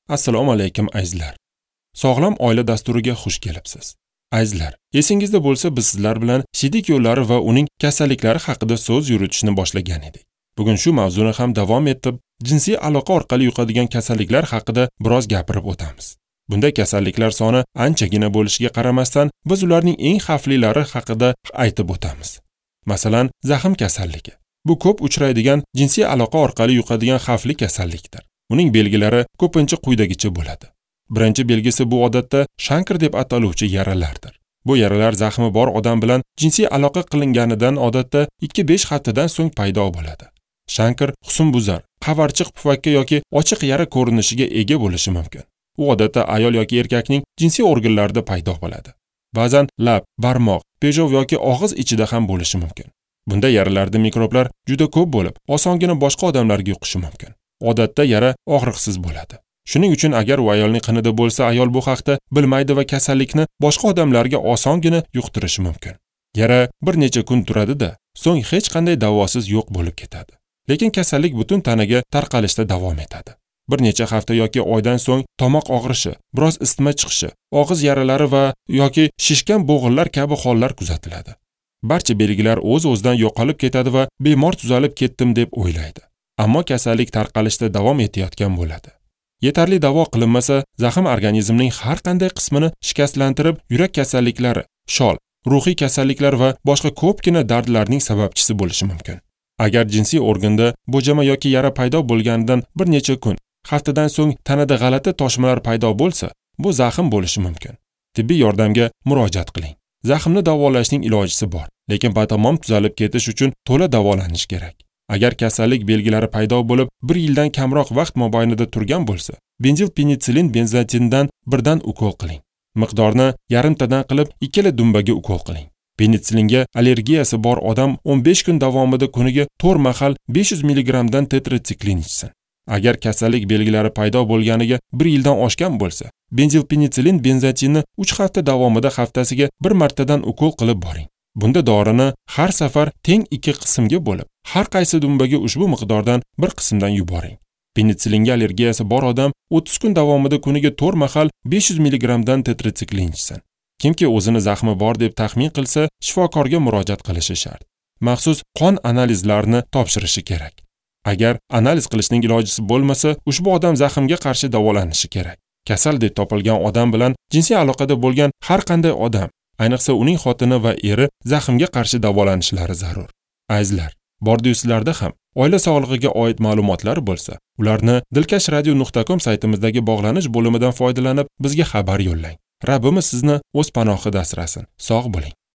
Assalomu alaykum azizlar. Sog'lom oila dasturiga xush kelibsiz. Azizlar, esingizda bo'lsa biz sizlar bilan shidik yo'llari va uning kasalliklari haqida so'z yuritishni boshlagan edik. Bugun shu mavzuni ham davom etib, jinsiy aloqa orqali yuqadigan kasalliklar haqida biroz gapirib o'tamiz. Bunday kasalliklar soni anchagina bo'lishiga qaramasdan, biz ularning eng xavflilari haqida aytib o'tamiz. Masalan, zaxm kasalligi. Bu ko'p uchraydigan jinsiy aloqa orqali yuqadigan xavfli kasallikdir. Uning belgilari ko'pincha quyidagicha bo'ladi. Birinchi belgisi bu odatda shankr deb ataluvchi yaralardir. Bu yaralar zaxmi bor odam bilan jinsiy aloqa qilinganidan odatda 2-5 haftadan so'ng paydo bo'ladi. Shankr husnbuzar, qavarchiq pufakka yoki ochiq yara ko'rinishiga ega bo'lishi mumkin. U odatda ayol yoki erkakning jinsiy organlarida paydo bo'ladi. Ba'zan lab, barmoq, pejov yoki og'iz ichida ham bo'lishi mumkin. Bunda yaralarda mikroblar juda ko'p bo'lib, osongina boshqa odamlarga yuqishi mumkin. Odatda yara og'riqsiz bo'ladi. Shuning uchun agar u ayolning qinida bo'lsa, ayol bu haqda bilmaydi va kasallikni boshqa odamlarga osongina yuqtirishi mumkin. Yara bir necha kun turadi-da, so'ng hech qanday davosiz yo'q bo'lib ketadi. Lekin kasallik butun tanaga tarqalishda davom etadi. Bir necha hafta yoki oydan so'ng tomoq og'rishi, biroz isitma chiqishi, og'iz yaralari va yoki shishgan bo'g'inlar kabi hollar kuzatiladi. Barcha belgilar o'z-o'zidan yo'qolib ketadi va bemor tuzalib ketdim deb o'ylaydi. Ammo kasallik tarqalishda davom etayotgan bo'ladi. Yetarli davo qilinmasa, zaxm organizmning har qanday qismini shikastlantirib, yurak kasalliklari, shol, ruhiy kasalliklar va boshqa ko'pgina dardlarning sababchisi bo'lishi mumkin. Agar jinsiy organda bo'jama yoki yara paydo bo'lganidan bir necha kun, haftadan so'ng tanada g'alati toshmalar paydo bo'lsa, bu zaxm bo'lishi mumkin. Tibbiy yordamga murojaat qiling. Zaxmni davolashning ilojisi bor, lekin batamom tuzalib ketish uchun to'la davolanish kerak. Agar kasallik belgilari paydo bo'lib, 1 yildan kamroq vaqt mobaynida turgan bo'lsa, benzil penitsilin benzatindan birdan ukol qiling. Miqdorni yarimtadan qilib 2 dumbaga ukol qiling. Penitsilinga allergiyasi bor odam 15 kun davomida kuniga 4 mahal 500 mg dan tetratsiklin ichsin. Agar kasallik belgilari paydo bo'lganiga 1 yildan oshgan bo'lsa, benzil penitsilin benzatinni 3 hafta davomida haftasiga 1 martadan ukol qilib boring. Bunda dorini har safar teng 2 qismga bo'lib, har qaysi dumbaga ushbu miqdordan 1 qismdan yuboring. Penitsilinga allergiyasi bor odam 30 kun davomida kuniga 4 mahal 500 mg dan tetratsiklin ichsin. Kimki o'zini zaxmi bor deb taxmin qilsa, shifokorga murojaat qilishi shart. Maxsus qon analizlarini topshirishi kerak. Agar analiz qilishning ilojisi bo'lmasa, ushbu odam zaxmga qarshi davolanishi kerak. Kasal deb topilgan odam bilan jinsiy aloqada bo'lgan har qanday odam, ayniqsa uning xotini va eri zaxmga qarshi davolanishlari zarur. Azizlar, bordiyuslarda ham oila sog'lig'iga oid ma'lumotlar bo'lsa, ularni dilkashradio.com saytimizdagi bog'lanish bo'limidan foydalanib bizga xabar yo'llang. Rabbimiz sizni o'z panohida asrasin. Sog' bo'ling.